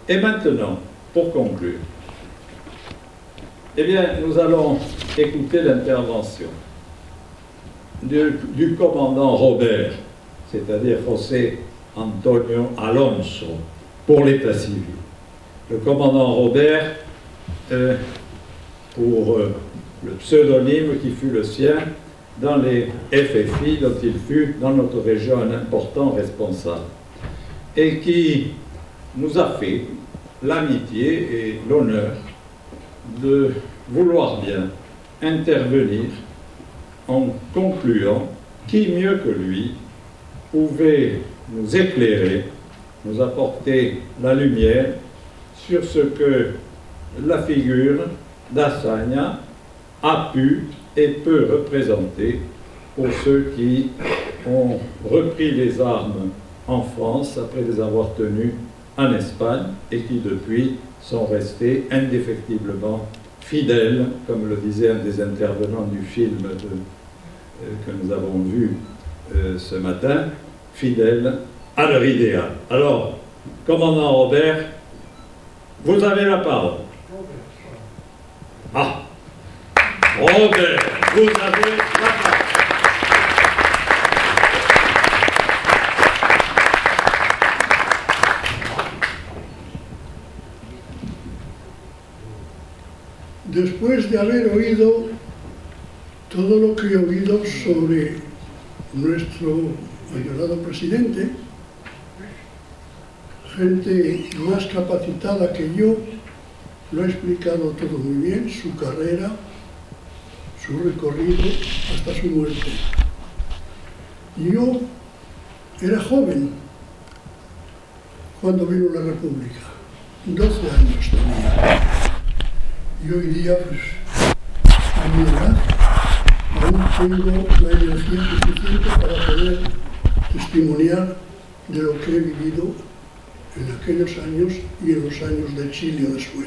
Et maintenant, pour conclure, eh bien, nous allons écouter l'intervention du commandant Robert, c'est-à-dire José Antonio Alonso, pour l'état civil. Le commandant Robert, pour le pseudonyme qui fut le sien dans les FFI, dont il fut dans notre région un important responsable, et qui nous a fait l'amitié et l'honneur de vouloir bien intervenir en concluant qui mieux que lui pouvait nous éclairer, nous apporter la lumière sur ce que la figure d'Azaña a pu et peut représenter pour ceux qui ont repris les armes en France après les avoir tenues en Espagne et qui depuis sont restés indéfectiblement fidèles, comme le disait un des intervenants du film que nous avons vu ce matin, fidèles à leur idéal. Alors, commandant Robert, vous avez la parole. Ah, Robert, vous avez la parole. Después de haber oído todo lo que he oído sobre nuestro adorado presidente, gente más capacitada que yo lo ha explicado todo muy bien, su carrera, su recorrido hasta su muerte. Yo era joven cuando vino la República, 12 años tenía. Y hoy día, pues, a mi edad, aún tengo la energía suficiente para poder testimoniar de lo que he vivido en aquellos años y en los años de exilio después.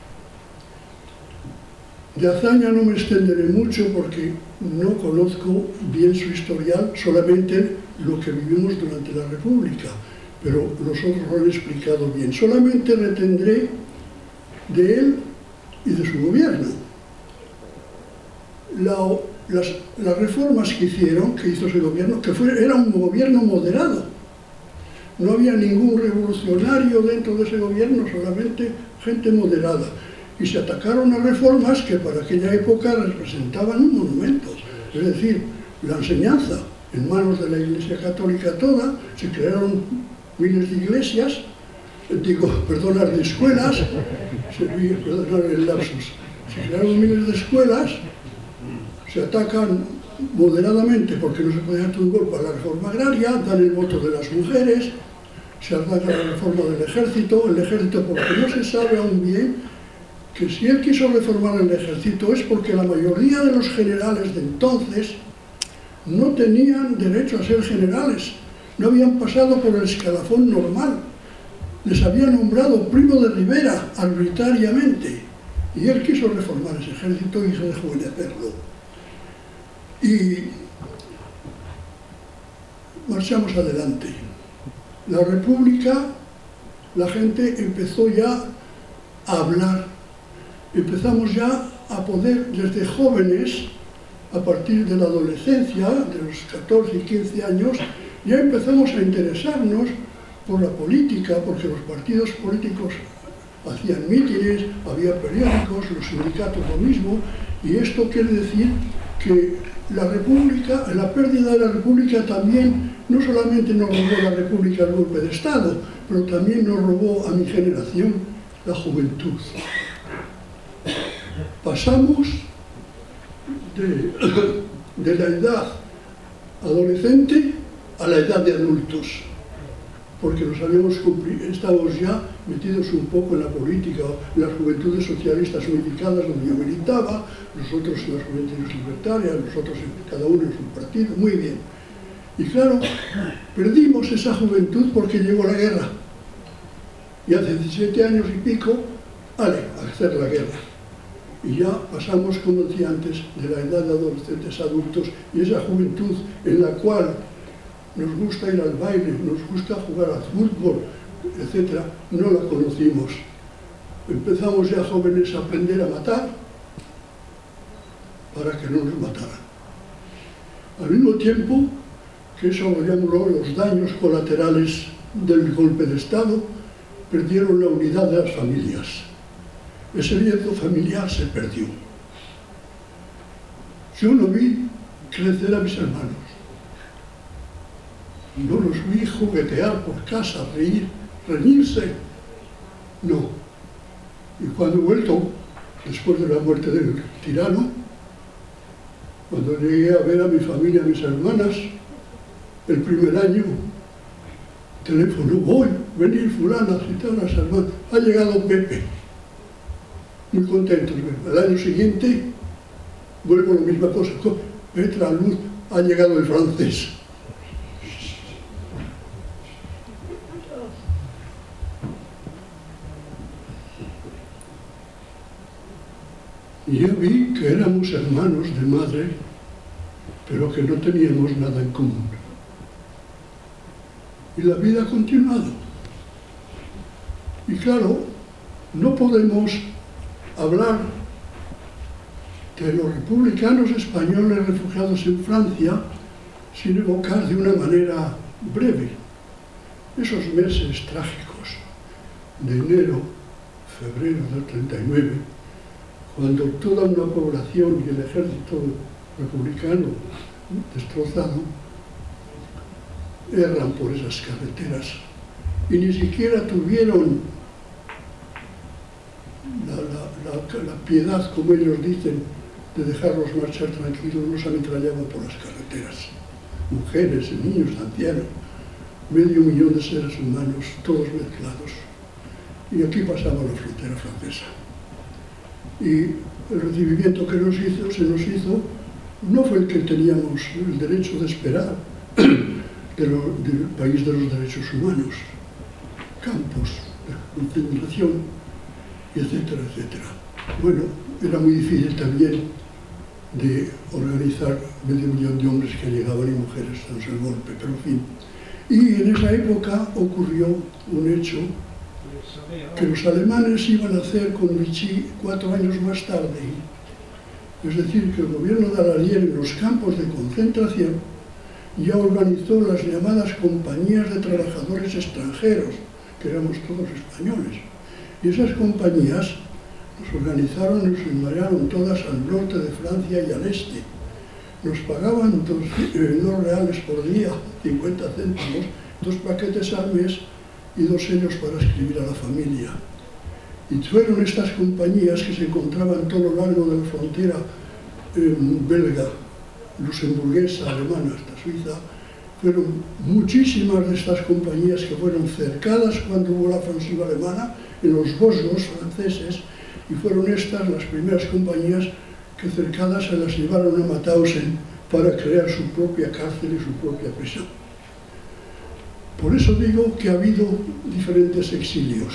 De Azaña no me extenderé mucho porque no conozco bien su historial, solamente lo que vivimos durante la República, pero los otros lo han explicado bien. Solamente retendré de él y de su gobierno. Las reformas que hizo ese gobierno, era un gobierno moderado. No había ningún revolucionario dentro de ese gobierno, solamente gente moderada. Y se atacaron a reformas que para aquella época representaban un monumento. Es decir, la enseñanza en manos de la Iglesia Católica toda, se crearon miles de iglesias, de escuelas, perdonad el lapsus, se crearon miles de escuelas, se atacan moderadamente porque no se puede hacer un golpe a la reforma agraria, dan el voto de las mujeres, se ataca la reforma del ejército porque no se sabe aún bien que si él quiso reformar el ejército es porque la mayoría de los generales de entonces no tenían derecho a ser generales, no habían pasado por el escalafón normal. Les había nombrado Primo de Rivera arbitrariamente y él quiso reformar ese ejército y rejuvenecerlo. Y marchamos adelante. La República, la gente empezó ya a hablar, empezamos ya a poder, desde jóvenes, a partir de la adolescencia, de los 14 y 15 años, ya empezamos a interesarnos por la política, porque los partidos políticos hacían mítines, había periódicos, los sindicatos lo mismo, y esto quiere decir que la República, la pérdida de la República también, no solamente nos robó la República el golpe de Estado, pero también nos robó a mi generación la juventud. Pasamos de la edad adolescente a la edad de adultos, porque estábamos ya metidos un poco en la política, en las juventudes socialistas unificadas donde yo militaba, nosotros en las juventudes libertarias, nosotros cada uno en su partido, muy bien. Y claro, perdimos esa juventud porque llegó la guerra. Y hace 17 años y pico, a hacer la guerra. Y ya pasamos, como decía antes, de la edad de adolescentes a adultos, y esa juventud en la cual nos gusta ir al baile, nos gusta jugar al fútbol, etcétera, no la conocimos. Empezamos ya jóvenes a aprender a matar para que no nos mataran. Al mismo tiempo que eso lo llamo los daños colaterales del golpe de Estado, perdieron la unidad de las familias. Ese lienzo familiar se perdió. Yo no vi crecer a mis hermanos. No los vi juguetear por casa, reír, reñirse. No. Y cuando he vuelto, después de la muerte del tirano, cuando llegué a ver a mi familia, a mis hermanas, el primer año, teléfono, voy, venir fulana, citar a las hermanas, ha llegado Pepe. Muy contentos. Al año siguiente, vuelvo a la misma cosa, Petra, Luz, ha llegado el francés. Y yo vi que éramos hermanos de madre, pero que no teníamos nada en común. Y la vida ha continuado. Y claro, no podemos hablar de los republicanos españoles refugiados en Francia sin evocar de una manera breve esos meses trágicos de enero, febrero del 39, cuando toda una población y el ejército republicano destrozado erran por esas carreteras y ni siquiera tuvieron la piedad, como ellos dicen, de dejarlos marchar tranquilos. Los ametrallaban por las carreteras. Mujeres, niños, ancianos, 500.000 de seres humanos, todos mezclados. Y aquí pasaba la frontera francesa. Y el recibimiento que se nos hizo no fue el que teníamos el derecho de esperar del país de los derechos humanos, campos de concentración, etcétera, etcétera. Bueno, era muy difícil también de organizar 500.000 de hombres que llegaban y mujeres tras el golpe, pero en fin. Y en esa época ocurrió un hecho que los alemanes iban a hacer con Vichy 4 años más tarde. Es decir, que el gobierno de Daladier en los campos de concentración ya organizó las llamadas compañías de trabajadores extranjeros, que éramos todos españoles. Y esas compañías nos organizaron y nos enviaron todas al norte de Francia y al este. Nos pagaban 2 reales por día, 50 céntimos, 2 paquetes al mes y 2 sellos para escribir a la familia. Y fueron estas compañías que se encontraban todo lo largo de la frontera belga, luxemburguesa, alemana, hasta Suiza. Fueron muchísimas de estas compañías que fueron cercadas cuando hubo la ofensiva alemana en los Vosgos franceses, y fueron estas las primeras compañías que cercadas se las llevaron a Mauthausen para crear su propia cárcel y su propia prisión. Por eso digo que ha habido diferentes exilios.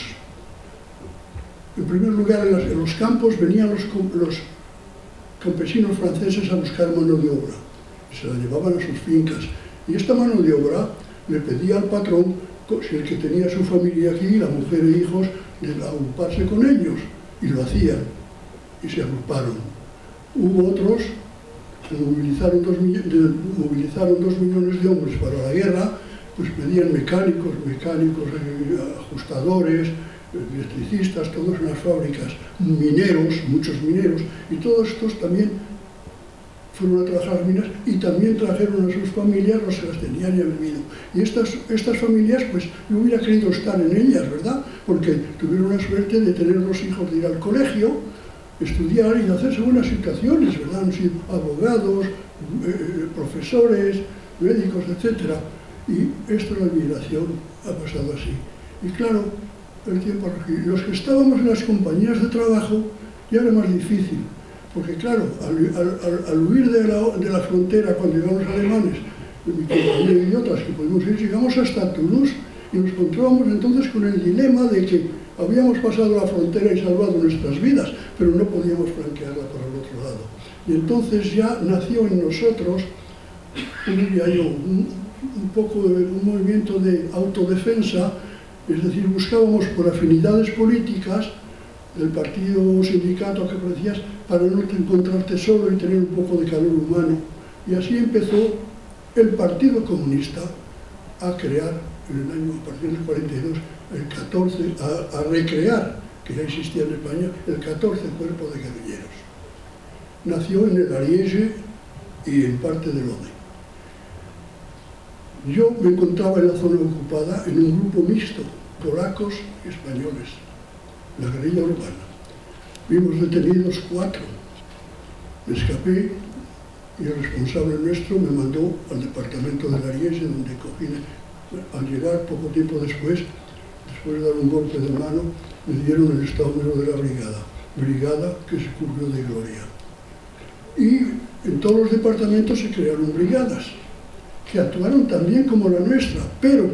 En primer lugar, en los campos venían los campesinos franceses a buscar mano de obra, y se la llevaban a sus fincas. Y esta mano de obra le pedía al patrón, si el que tenía su familia aquí, la mujer e hijos, de agruparse con ellos, y lo hacían, y se agruparon. Hubo otros que movilizaron 2 millones de hombres para la guerra, pues pedían mecánicos, ajustadores, electricistas, todos en las fábricas, mineros, muchos mineros, y todos estos también fueron a trabajar las minas y también trajeron a sus familias los que las tenían ya vivido. Y estas familias, pues yo hubiera querido estar en ellas, ¿verdad? Porque tuvieron la suerte de tener los hijos de ir al colegio, estudiar y de hacerse buenas situaciones, ¿verdad? Han sido abogados, profesores, médicos, etc. Y esto, la inmigración, ha pasado así. Y claro, el tiempo, los que estábamos en las compañías de trabajo ya era más difícil, porque claro, al huir de la frontera cuando llegamos los alemanes, mi compañero y otras que pudimos ir, llegamos hasta Toulouse y nos encontrábamos entonces con el dilema de que habíamos pasado la frontera y salvado nuestras vidas, pero no podíamos franquearla por el otro lado. Y entonces ya nació en nosotros, diría yo, un poco de un movimiento de autodefensa Es decir, buscábamos por afinidades políticas del partido o sindicato que parecías para no encontrarte solo y tener un poco de calor humano. Y así empezó el Partido Comunista a crear, en el año, a partir del 42, el 14, a recrear, que ya existía en España, el 14 Cuerpo de Guerrilleros. Nació en el Ariège y en parte del Ode. Yo me encontraba en la zona ocupada en un grupo mixto, polacos y españoles, la guerrilla urbana. Vimos detenidos 4. Me escapé y el responsable nuestro me mandó al departamento del Ariège, donde cogí, al llegar poco tiempo después de dar un golpe de mano, me dieron el estado mayor de la brigada que se cubrió de gloria. Y en todos los departamentos se crearon brigadas, que actuaron también como la nuestra, pero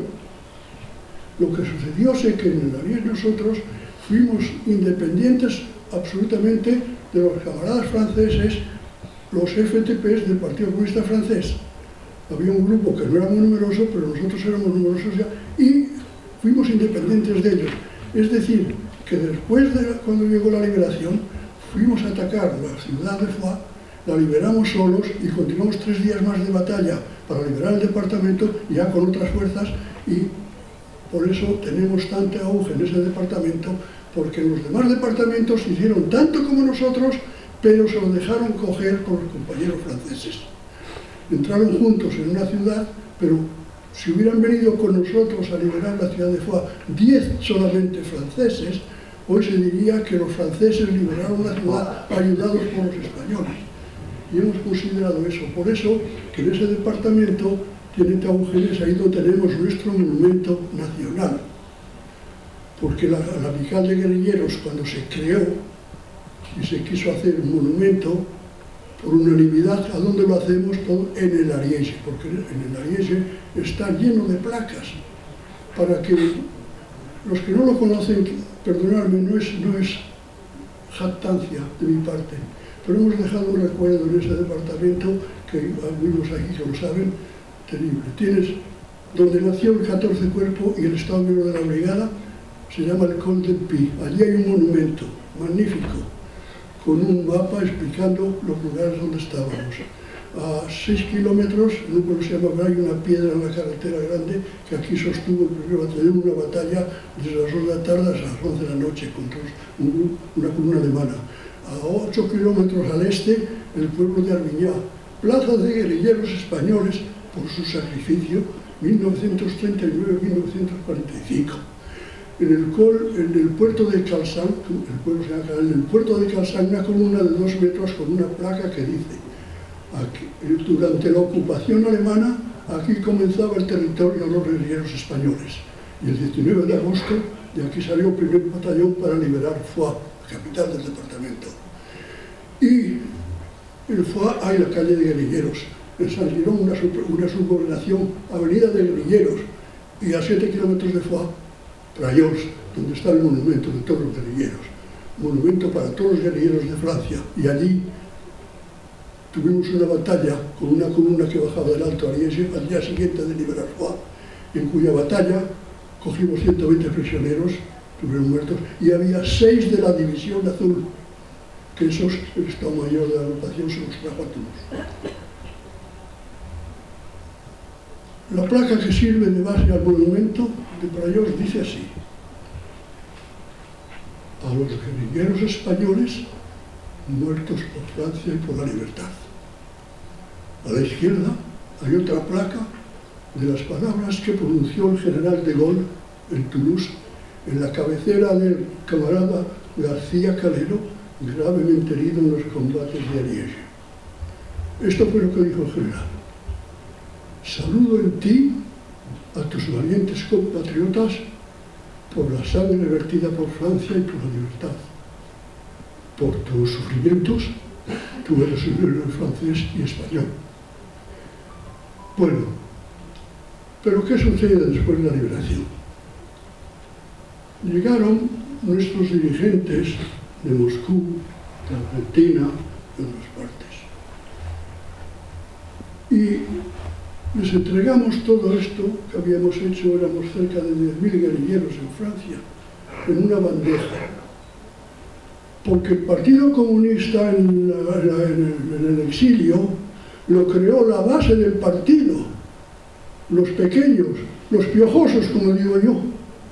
lo que sucedió es que en el Ariège nosotros fuimos independientes absolutamente de los camaradas franceses, los FTPs del Partido Comunista Francés. Había un grupo que no era muy numeroso, pero nosotros éramos numerosos ya, y fuimos independientes de ellos. Es decir, que después de cuando llegó la liberación, fuimos a atacar la ciudad de Foix, la liberamos solos y continuamos 3 días más de batalla para liberar el departamento, ya con otras fuerzas, y por eso tenemos tanta auge en ese departamento, porque los demás departamentos hicieron tanto como nosotros, pero se lo dejaron coger por los compañeros franceses. Entraron juntos en una ciudad, pero si hubieran venido con nosotros a liberar la ciudad de Foix 10 solamente franceses, hoy se diría que los franceses liberaron la ciudad ayudados por los españoles. Y hemos considerado eso. Por eso que en ese departamento tiene Taúgenes, ahí donde tenemos nuestro monumento nacional. Porque la Brigada de Guerrilleros, cuando se creó y se quiso hacer un monumento, por unanimidad, ¿a dónde lo hacemos? Todo en el Ariège, porque en el Ariège está lleno de placas. Para que los que no lo conocen, perdonadme, no es jactancia de mi parte, pero hemos dejado un recuerdo en ese departamento, que algunos aquí que lo saben, terrible. Tienes donde nació el 14 Cuerpo y el Estado Mayor de la Brigada, se llama el Col del Pi. Allí hay un monumento magnífico, con un mapa explicando los lugares donde estábamos. A 6 kilómetros, en un pueblo se llama Bray, hay una piedra en la carretera grande que aquí sostuvo el primer batallón una batalla desde las 2 de la tarde hasta las 11 de la noche contra una columna alemana. A 8 kilómetros al este, el pueblo de Arbiñá, plaza de guerrilleros españoles por su sacrificio, 1939-1945. En el puerto de Calçant, en el puerto de Calçant, una columna de 2 metros con una placa que dice: aquí, durante la ocupación alemana, aquí comenzaba el territorio de los guerrilleros españoles. Y el 19 de agosto, de aquí salió el primer batallón para liberar Foix, la capital del departamento. Y en Foix hay la calle de guerrilleros. En San Girón, una subordinación, avenida de guerrilleros. Y a 7 kilómetros de Foix, Prayols, donde está el monumento de todos los guerrilleros. Monumento para todos los guerrilleros de Francia. Y allí tuvimos una batalla con una columna que bajaba del Alto Ariège al día siguiente de liberar Foix, en cuya batalla cogimos 120 prisioneros, tuvieron muertos, y había 6 de la División Azul, que esos, el Estado Mayor de la agrupación, se los trajo a todos. La placa que sirve de base al monumento de Prayols dice así: a los guerrilleros españoles muertos por Francia y por la libertad. A la izquierda hay otra placa de las palabras que pronunció el general de Gaulle en Toulouse, en la cabecera del camarada García Calero, gravemente herido en los combates de Ariège. Esto fue lo que dijo el general: saludo en ti a tus valientes compatriotas por la sangre vertida por Francia y por la libertad. Por tus sufrimientos, tú eres un héroe francés y español. Bueno, pero ¿qué sucede después de la liberación? Llegaron nuestros dirigentes de Moscú, de Argentina, de otras partes. Y Les entregamos todo esto que habíamos hecho, éramos cerca de 10.000 guerrilleros en Francia, en una bandeja. Porque el Partido Comunista en el exilio lo creó la base del partido, los pequeños, los piojosos, como digo yo.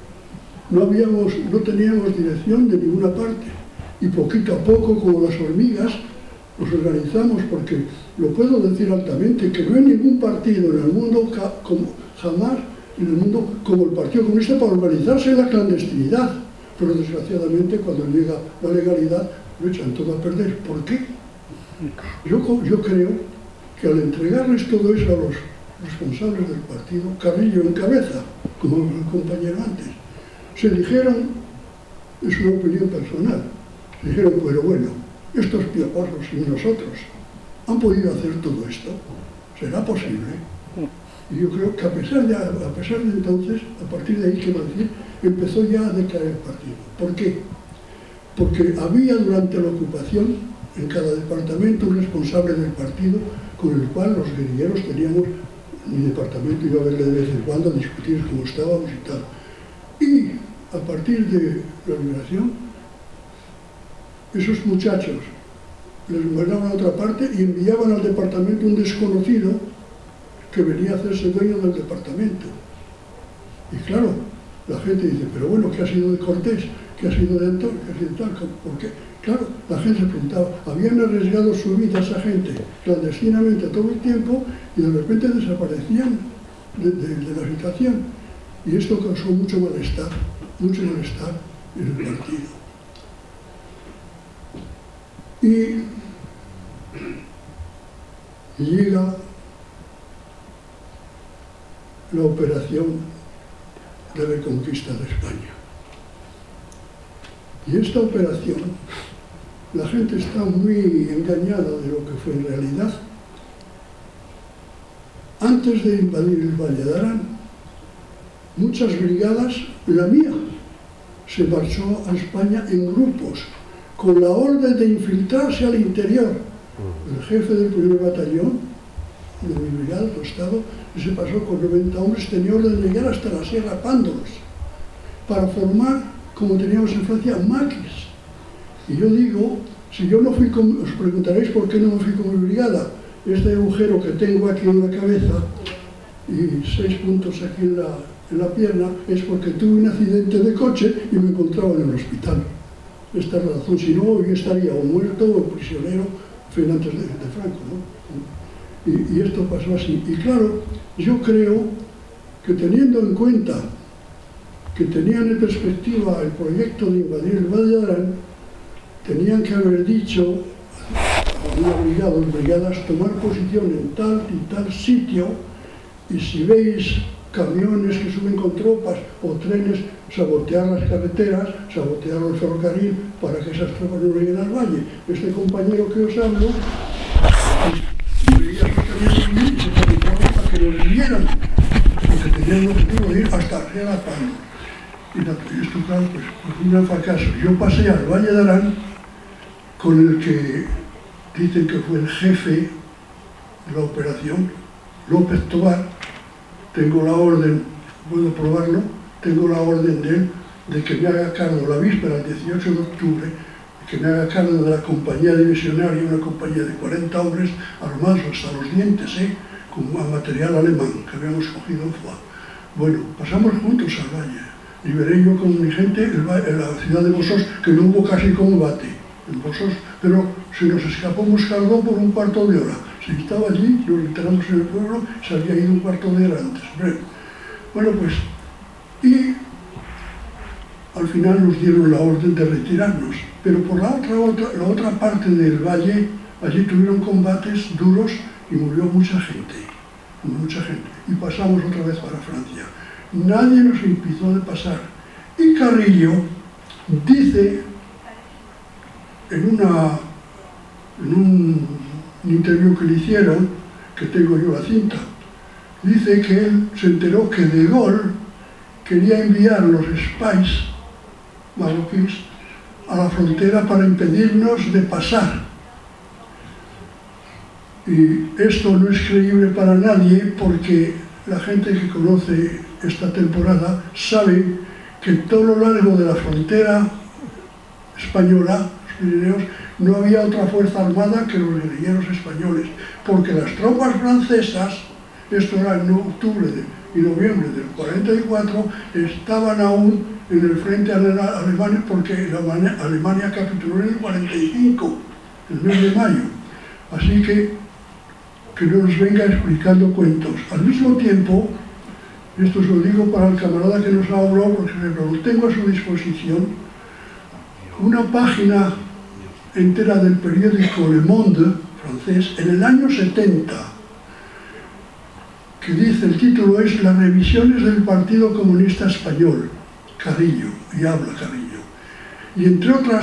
No teníamos dirección de ninguna parte, y poquito a poco, como las hormigas, nos organizamos, porque lo puedo decir altamente, que no hay ningún partido en el mundo, jamás en el mundo, como el Partido Comunista para organizarse en la clandestinidad. Pero desgraciadamente, cuando llega la legalidad, lo echan todo a perder. ¿Por qué? Yo creo que al entregarles todo eso a los responsables del partido, Carrillo en cabeza, como el compañero antes, se dijeron, es una opinión personal, se dijeron, pero bueno, estos piojosos y nosotros han podido hacer todo esto, ¿será posible? Y yo creo que a pesar de entonces, a partir de ahí, quiero decir, empezó ya a decaer el partido. ¿Por qué? Porque había durante la ocupación en cada departamento un responsable del partido con el cual los guerrilleros teníamos, mi departamento iba a verle de vez en cuando a discutir cómo estábamos y tal. Y a partir de la liberación, esos muchachos les mandaban a otra parte y enviaban al departamento un desconocido que venía a hacerse dueño del departamento. Y claro, la gente dice, pero bueno, ¿qué ha sido de Cortés? ¿Qué ha sido de Antón? ¿Qué ha sido de tal? ¿Por qué? Claro, la gente se preguntaba, habían arriesgado su vida esa gente clandestinamente todo el tiempo y de repente desaparecían de la situación. Y esto causó mucho malestar en el partido. Y llega la operación de reconquista de España. Y esta operación, la gente está muy engañada de lo que fue en realidad. Antes de invadir el Valle de Arán, muchas brigadas, la mía, se marchó a España en grupos, con la orden de infiltrarse al interior. El jefe del primer batallón de mi brigada, Tostado, se pasó con 90 hombres, tenía orden de llegar hasta la Sierra Pándolos, para formar, como teníamos en Francia, maquis. Y yo digo, si yo no fui con, os preguntaréis por qué no me fui con mi brigada. Este agujero que tengo aquí en la cabeza y 6 puntos aquí en la pierna es porque tuve un accidente de coche y me encontraba en el hospital. Esta es la razón, si no, yo estaría o muerto o prisionero, fue antes de Franco, ¿no? Y esto pasó así. Y claro, yo creo que teniendo en cuenta que tenían en perspectiva el proyecto de invadir el Valle de Arán, tenían que haber dicho a una brigadas, tomar posición en tal y tal sitio, y si veis camiones que suben con tropas o trenes, sabotear las carreteras, sabotear el ferrocarril para que esas tropas no lleguen al valle. Este compañero que os hablo veía esos camiones y se preocupaba para que lo desvieran, porque tenían el objetivo de ir hasta Sierra Pándolos. Y esto, claro, pues un gran fracaso. Yo pasé al Valle de Arán con el que dicen que fue el jefe de la operación, López Tobar. Tengo la orden, puedo probarlo, tengo la orden de él de que me haga cargo la víspera, el 18 de octubre, que me haga cargo de la compañía divisionaria, una compañía de 40 hombres armados hasta los dientes, con material alemán que habíamos cogido en Foix. Bueno, pasamos juntos al valle. Liberé yo con mi gente en la ciudad de Bosós, que no hubo casi combate en Bosós, pero se nos escapó Moscardó por un cuarto de hora. Se estaba allí, nos enteramos en el pueblo, se había ido un cuarto de hora antes. Bueno, pues, y al final nos dieron la orden de retirarnos. Pero por la otra parte del valle, allí tuvieron combates duros y murió mucha gente. Y pasamos otra vez para Francia. Nadie nos impidió de pasar. Y Carrillo dice en un interview que le hicieron, que tengo yo la cinta, dice que él se enteró que De Gaulle quería enviar los spies marroquíes a la frontera para impedirnos de pasar. Y esto no es creíble para nadie porque la gente que conoce esta temporada sabe que en todo lo largo de la frontera española, los Pirineos, no había otra fuerza armada que los guerrilleros españoles, porque las tropas francesas, esto era en octubre y noviembre del 44, estaban aún en el frente alemán, porque Alemania capituló en el 45, el mes de mayo. Así que no nos venga explicando cuentos. Al mismo tiempo, esto se lo digo para el camarada que nos ha hablado, porque lo tengo a su disposición, una página entera del periódico Le Monde francés en el año 70, que dice, el título es Las revisiones del Partido Comunista Español, Carrillo, y habla Carrillo. Y entre otras,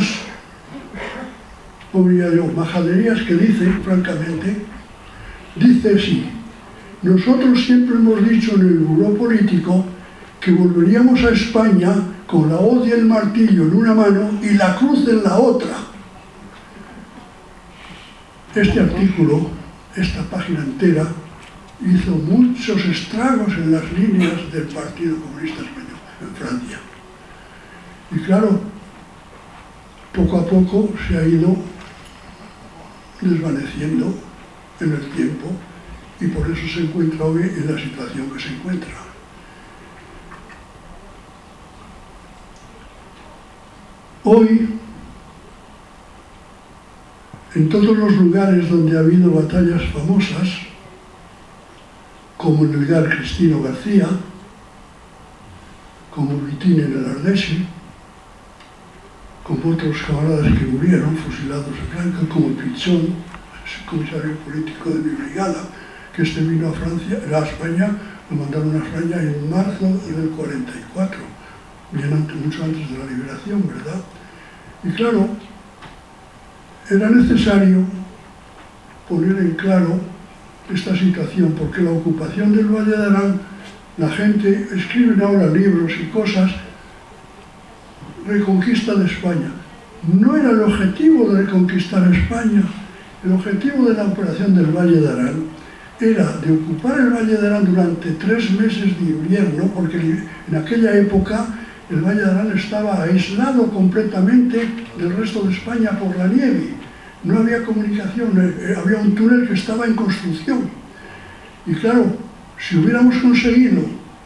majaderías que dice, francamente, dice sí, nosotros siempre hemos dicho en el buró político que volveríamos a España con la hoz y el martillo en una mano y la cruz en la otra. Este artículo, esta página entera, hizo muchos estragos en las líneas del Partido Comunista Español en Francia. Y claro, poco a poco se ha ido desvaneciendo en el tiempo y por eso se encuentra hoy en la situación que se encuentra. Hoy, en todos los lugares donde ha habido batallas famosas, como en el Gar Cristino García, como Vitín en el Ardèche, como otros camaradas que murieron fusilados en Franco, como Pichón, el comisario político de mi brigada, que vino a Francia, a España, lo mandaron a España en marzo del 44, bien antes, mucho antes de la liberación, ¿verdad? Y claro, era necesario poner en claro esta situación, porque la ocupación del Valle de Arán, la gente escribe ahora libros y cosas, reconquista de España. No era el objetivo de reconquistar España. El objetivo de la operación del Valle de Arán era de ocupar el Valle de Arán durante 3 meses de invierno, porque en aquella época el Valle de Arán estaba aislado completamente del resto de España por la nieve. No había comunicación, había un túnel que estaba en construcción. Y claro, si hubiéramos conseguido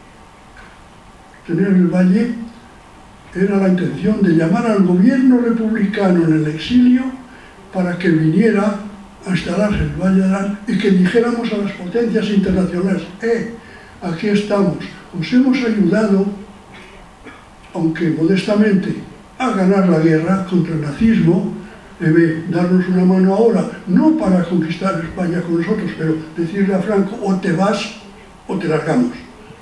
tener el valle, era la intención de llamar al gobierno republicano en el exilio para que viniera a instalarse el Valle de Arán y que dijéramos a las potencias internacionales, aquí estamos, os hemos ayudado, aunque modestamente, a ganar la guerra contra el nazismo, debe darnos una mano ahora, no para conquistar España con nosotros, pero decirle a Franco, o te vas o te largamos.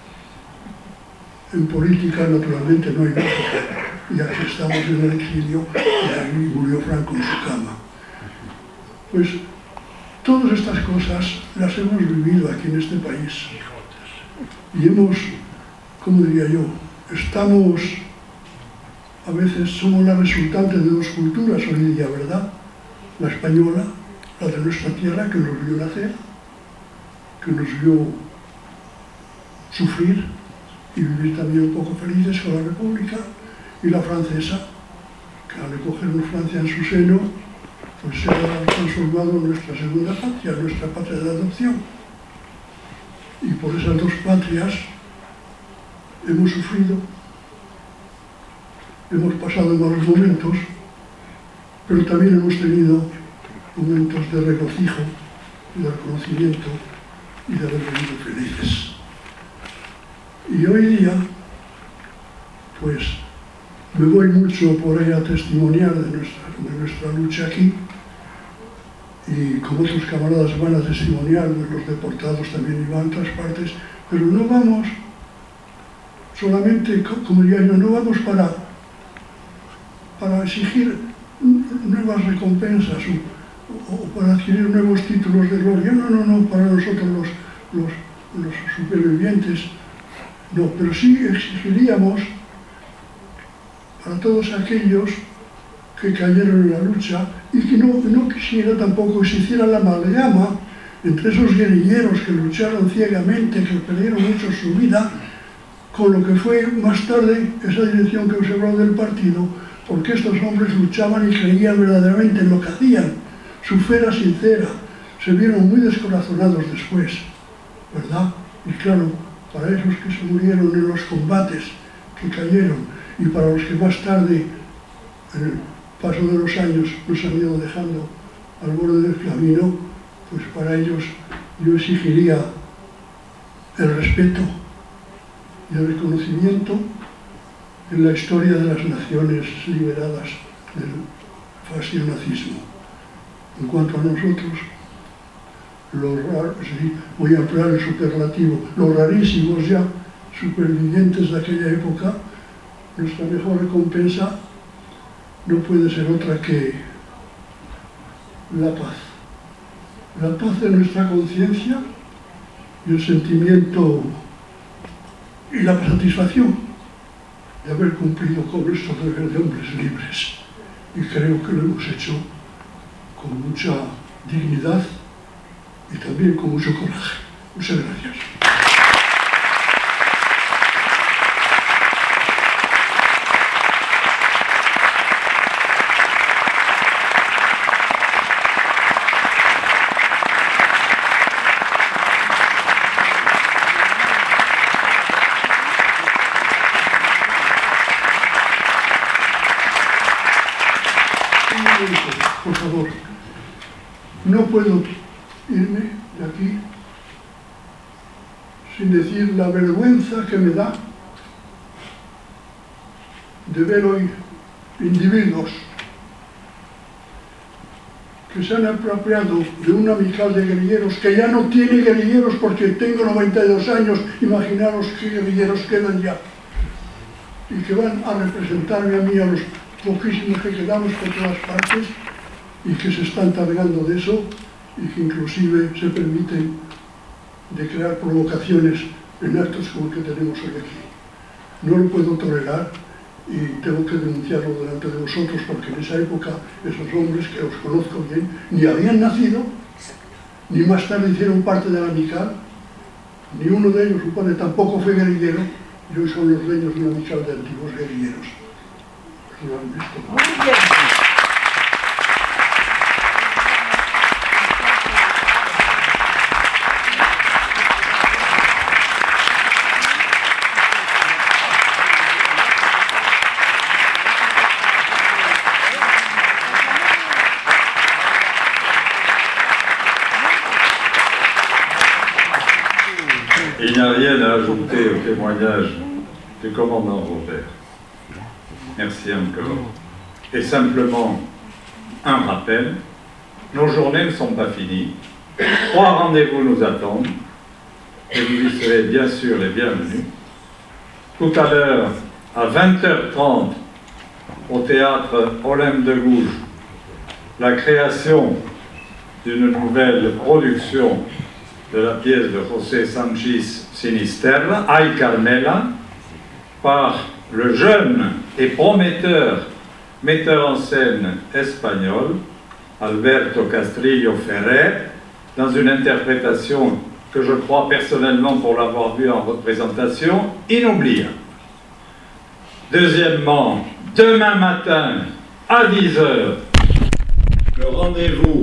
En política, naturalmente, no hay lógica, y aquí estamos en el exilio, y ahí murió Franco en su cama. Pues todas estas cosas las hemos vivido aquí en este país. Y hemos, ¿cómo diría yo? Estamos, a veces somos la resultante de 2 culturas hoy en día, ¿verdad? La española, la de nuestra tierra, que nos vio nacer, que nos vio sufrir y vivir también un poco felices con la República, y la francesa, que al recogernos Francia en su seno, pues se ha transformado en nuestra segunda patria, nuestra patria de adopción. Y por esas 2 patrias hemos sufrido, hemos pasado malos momentos, pero también hemos tenido momentos de regocijo, de reconocimiento y de haber vivido felices. Y hoy día, pues, me voy mucho por ahí a testimoniar de nuestra lucha aquí, y como otros camaradas van a testimoniar, los deportados también iban a otras partes, pero no vamos solamente, como diría yo, no vamos para exigir nuevas recompensas o para adquirir nuevos títulos de gloria. No, para nosotros los supervivientes, no, pero sí exigiríamos para todos aquellos que cayeron en la lucha y que no quisiera tampoco que se hiciera la amalgama entre esos guerrilleros que lucharon ciegamente, que perdieron mucho su vida, con lo que fue más tarde esa dirección que os he hablado del partido, porque estos hombres luchaban y creían verdaderamente en lo que hacían. Su fe era sincera, se vieron muy descorazonados después, ¿verdad? Y claro, para esos que se murieron en los combates, que cayeron, y para los que más tarde, en el paso de los años, nos han ido dejando al borde del camino, pues para ellos yo exigiría el respeto y el reconocimiento en la historia de las naciones liberadas del fascio-nazismo. En cuanto a nosotros, sí, voy a emplear el superlativo, los rarísimos ya supervivientes de aquella época, nuestra mejor recompensa no puede ser otra que la paz. La paz de nuestra conciencia y el sentimiento y la satisfacción de haber cumplido con nuestro deber de hombres libres. Y creo que lo hemos hecho con mucha dignidad y también con mucho coraje. Muchas gracias. Por favor, no puedo irme de aquí sin decir la vergüenza que me da de ver hoy individuos que se han apropiado de una amical de guerrilleros, que ya no tiene guerrilleros porque tengo 92 años, imaginaros qué guerrilleros quedan ya, y que van a representarme a mí, a los poquísimos que quedamos por todas partes, y que se están cargando de eso, y que inclusive se permiten de crear provocaciones en actos como el que tenemos hoy aquí. No lo puedo tolerar y tengo que denunciarlo delante de vosotros, porque en esa época esos hombres, que os conozco bien, ni habían nacido, ni más tarde hicieron parte de la amical, ni uno de ellos, supone, tampoco fue guerrillero, y hoy son los dueños de una amical de antiguos guerrilleros. ¿Lo han visto? Muy bien. Il n'y a rien à ajouter au témoignage du commandant Robert. Merci encore. Et simplement un rappel, nos journées ne sont pas finies. 3 rendez-vous nous attendent et vous y serez bien sûr les bienvenus. Tout à l'heure, à 20h30, au théâtre Olympe de Gouges, la création d'une nouvelle production de la pièce de José Sanchis Sinisterra, Ay Carmela, par le jeune et prometteur metteur en scène espagnol Alberto Castrillo Ferrer, dans une interprétation que je crois personnellement, pour l'avoir vue en représentation, inoubliable. Deuxièmement, demain matin à 10h, le rendez-vous